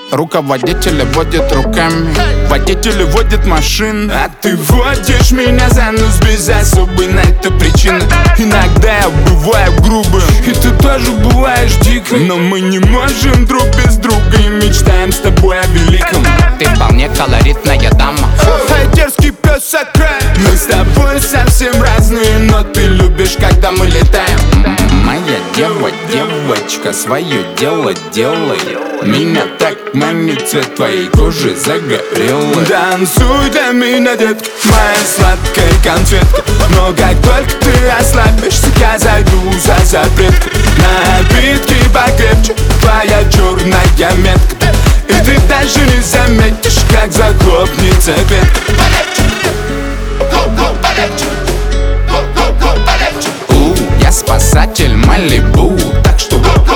Руководители водят руками, водители водят машины, а ты водишь меня за нос без особой на это причины. Иногда я бываю грубым, и ты тоже бываешь дикой, но мы не можем друг без друга и мечтаем с тобой о великом. Ты вполне колоритная дама, А дерзкий пес сакрай. Мы с тобой совсем разные, но ты любишь, когда мы летаем. моя девочка, свое дело делай. Меня так манит цвет твоей кожи загорелый. Танцуй для меня, детка, моя сладкая конфетка. Но как только ты ослабишься, я зайду за запретку. Напитки покрепче, твоя черная метка. И ты даже не заметишь, как захлопнется ветка. Я спасатель Малибу, так что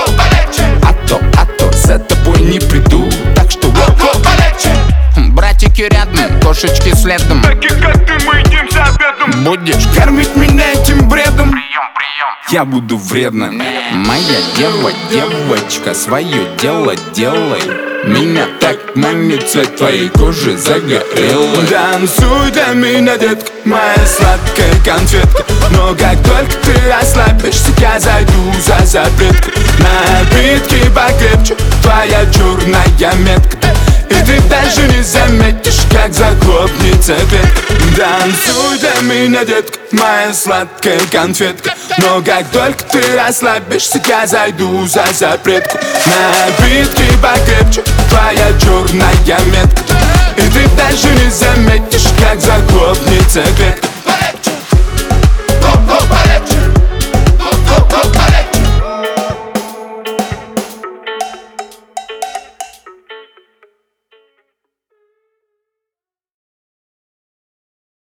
а то за тобой не приду. Так что братики рядом, кошечки следом. Таких как ты мы едим за обедом. Будешь кормить меня этим бредом, я буду вредным. моя девочка, свое дело делай. Меня так манит цвет твоей кожи загорелый. Танцуй для меня, детка, моя сладкая конфетка. Но как только ты ослабишься, я зайду за запретку. Напитки покрепче, твоя черная метка. И ты даже не заметишь, как захлопнется ветка. Танцуй для меня, детка, моя сладкая конфетка. Но как только ты расслабишься, я зайду за запретку. Напитки покрепче, твоя черная метка. И ты даже не заметишь, как захлопнется ветка.